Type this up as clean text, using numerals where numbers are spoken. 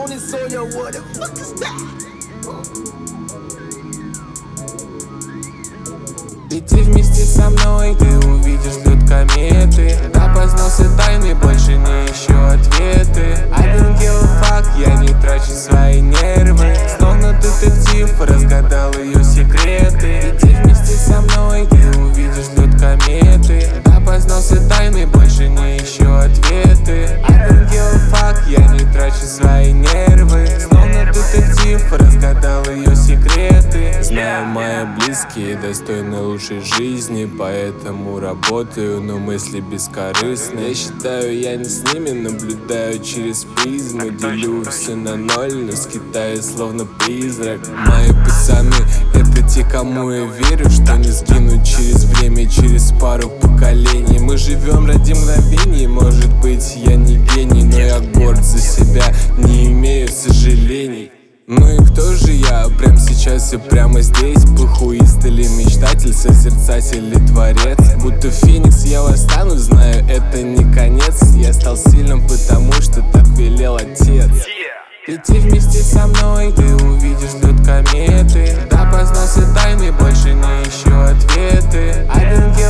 on it, so yo, what the fuck is that? Лети вместе со мной, ты увидишь, ждут кометы. Да, познал все тайны, больше не ищу ответы. I don't give a fuck, я не трачу свои нервы. Словно детектив, разгадал ее секреты. Лети вместе со мной, ты увидишь, ждут кометы. Да, познал все тайны, больше не ищу ответы. I don't give a fuck, я не трачу свои нервы. Словно детектив, разгадал ее секреты. Знаю, мои близкие достойны лучшей жизни, поэтому работаю, но мысли бескорыстны. Я считаю, я не с ними, наблюдаю через призму. Делю все на ноль, но скитаю словно призрак. Мои пацаны — это те, кому я верю, что не сгинут через время, через пару поколений. Мы живем ради мгновений, может быть, я не гений, но я горд за себя, не имею сожалений. Ну и кто же я? Прямо сейчас и прямо здесь. Похуист или мечтатель, созерцатель или творец. Будто феникс я восстану, знаю, это не конец. Я стал сильным, потому что так велел отец. Лети вместе со мной, ты увидишь, ждут кометы. Да, познал все тайны, больше не ищу ответы. I don't